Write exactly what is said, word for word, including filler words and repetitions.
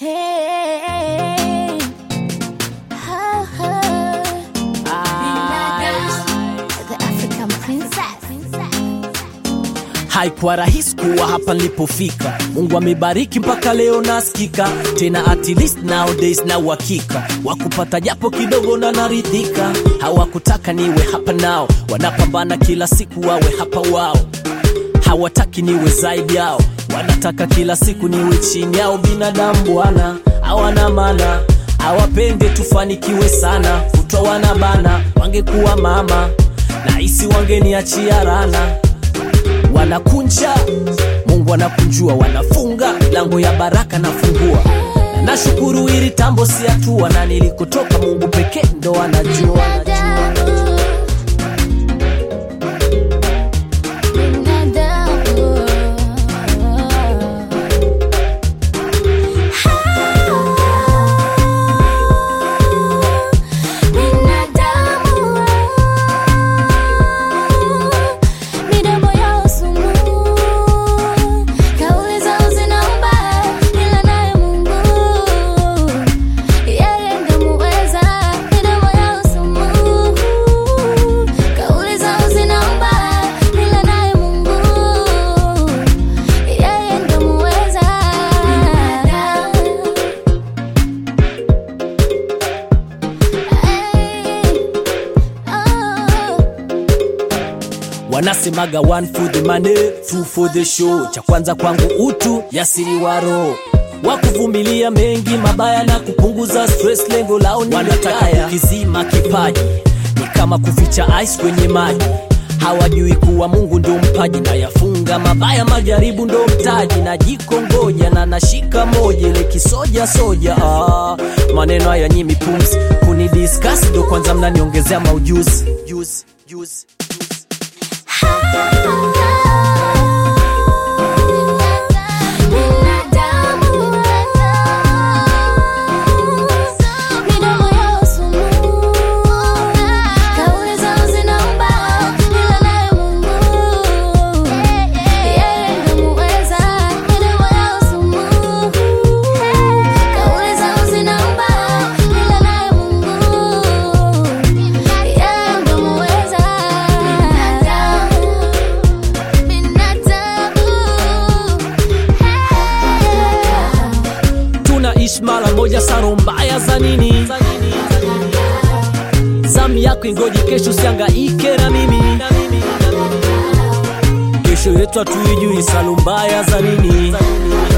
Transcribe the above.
Hey, ho, ho. The African princess. Haikuwa rahisi kuwa hapa nilipofika. Mungu amebariki mpaka leo nasikika. Tena at least nowadays na uhakika wakupata japo kidogo na naridhika. Hawakutaka niwe hapa nao, wanapambana kila siku wawe hapa wao. Hawataki niwe zaidi yao, wanataka kila siku niwe chini yao. Binadamu bwana hawana maana, hawapende tufanikiwe sana. Kutwa wanabana, wangekuwa mama na isi wangeniachia rana. Wanakunja, Mungu anakunjua. Wanafunga, lango ya baraka nafungua. Na nashukuru hili tambo si hatua, na nilikotoka Mungu pekee ndo anajua. Wanasemaga one for the money, two for the show. Cha kwanza kwangu utu, yasiri waro wakuvumilia mengi mabaya na kupunguza stress. Lengo lao ni wanataka kukizima kipaji, ni kama kuficha ice kwenye maji. Hawajui kuwa Mungu ndo mpaji, na yafunga mabaya majaribu ndo mtaji. Na jikongoja na nashika moja ile kisoja soja. Ah, maneno haya nyimi pumzi kuni discuss ndo kwanza mnaniongezea maujuzi. Juice, juice. Mara moja saro mbaya za nini? Zamu yako ingoji kesho, siangaike na mimi. Kesho yetu hatuijui, salo mbaya za nini?